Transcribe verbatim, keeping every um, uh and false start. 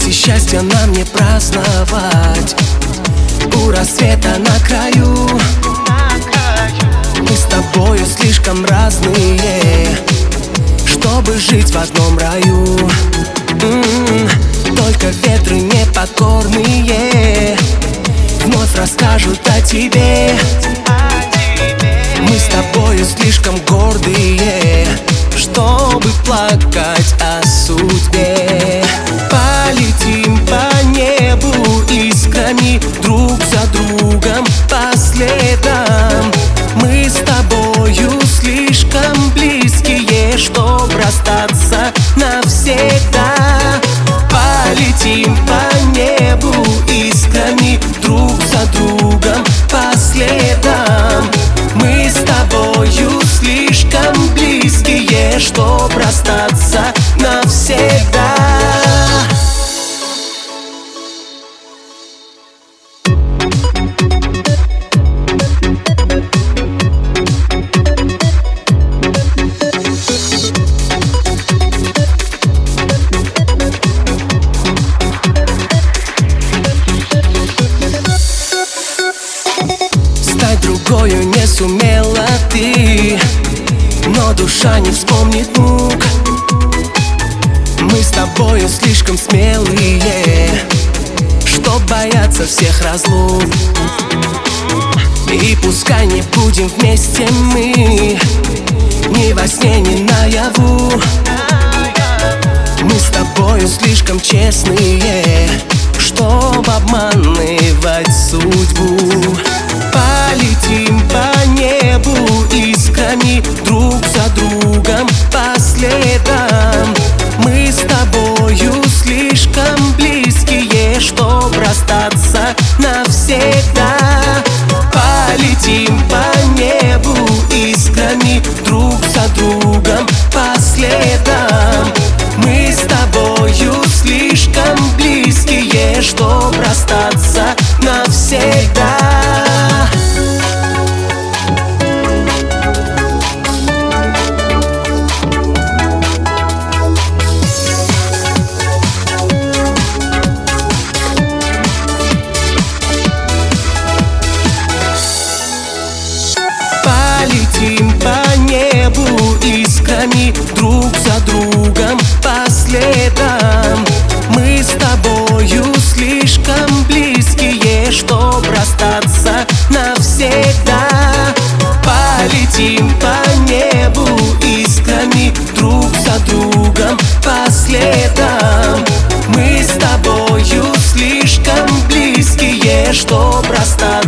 Здесь и счастье нам не праздновать. У рассвета на краю мы с тобою слишком разные, чтобы жить в одном раю. М-м-м, только ветры непокорные вновь расскажут о тебе. Мы с тобою слишком гордые, чтобы плакать о судьбе. Полетим по небу искрами друг за другом по следам. Мы с тобою слишком близкие, чтоб расстаться навсегда. Полетим по небу искрами друг за другом по следам. Мы с тобою слишком близкие, чтоб расстаться навсегда. Другою не сумела ты, но душа не вспомнит мук. Мы с тобою слишком смелые, чтоб бояться всех разлук. И пускай не будем вместе мы ни во сне, ни наяву. Мы с тобою слишком честные, чтоб обманывать судьбу. Полетим по небу искрами друг за другом по следам. Мы с тобою слишком близкие, чтоб расстаться навсегда. Полетим по небу искрами друг за другом по следам. Мы с тобою слишком близкие, чтоб расстаться навсегда. Полетим по небу искрами друг за другом по следам. Мы с тобою слишком близкие, чтоб расстаться навсегда. Полетим по небу искрами друг за другом по следам. Мы с тобою слишком близкие, чтоб расстаться